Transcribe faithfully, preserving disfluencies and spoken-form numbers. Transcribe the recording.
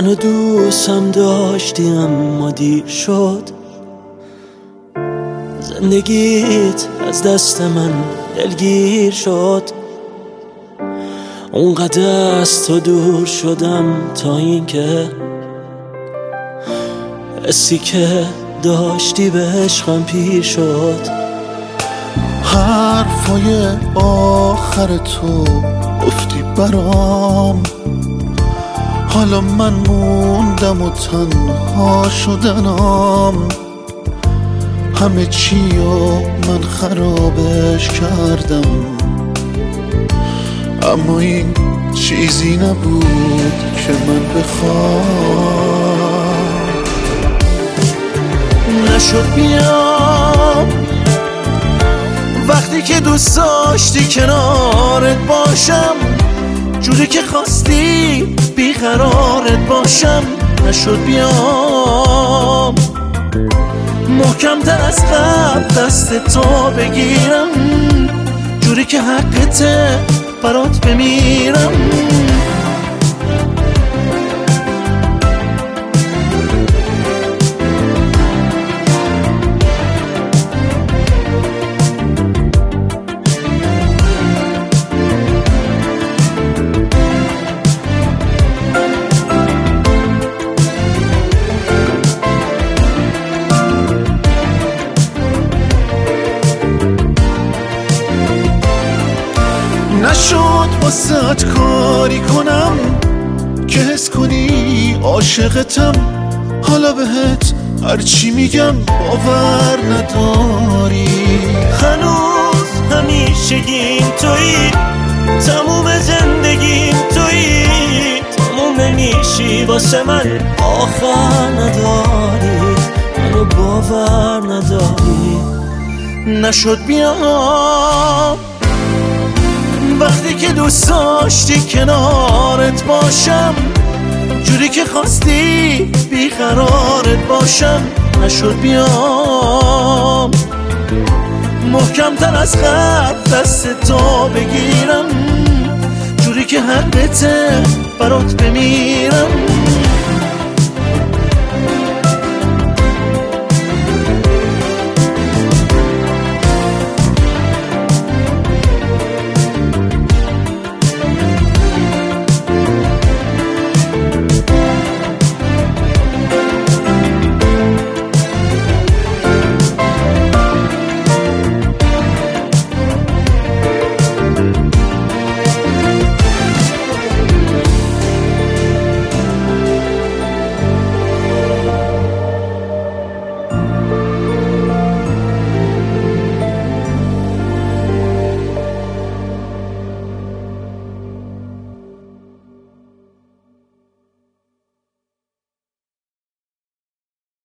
منو دوستم داشتی اما دیر شد. زندگیت از دست من دلگیر شد. اونقدر از تو دور شدم تا اینکه حسی که داشتی به عشقم پیر شد. حرفای آخر تو گفتی برام، حالا من موندم و تنها شدنم. همه چی و من خرابش کردم، اما این چیزی نبود که من بخوام. نشد بیام وقتی که دوست داشتی کنارت باشم، جوری که خواستی بیقرارت باشم. نشد بیام محکم‌تر از قبل دست تو بگیرم، جوری که حقته برات بمیرم. نشد واسه کاری کنم که حس کنی عاشقتم. حالا بهت هرچی میگم باور نداری. هنوز همیشگیم تویی، تموم زندگیم تویی. تموم نمیشی واسه من، آخر نداری، منو باور نداری. نشد بیام وقتی که دوست داشتی کنارت باشم، جوری که خواستی بیقرارت باشم. نشد بیام محکم‌تر از قبل دست تو بگیرم، جوری که حقته برات بمیرم.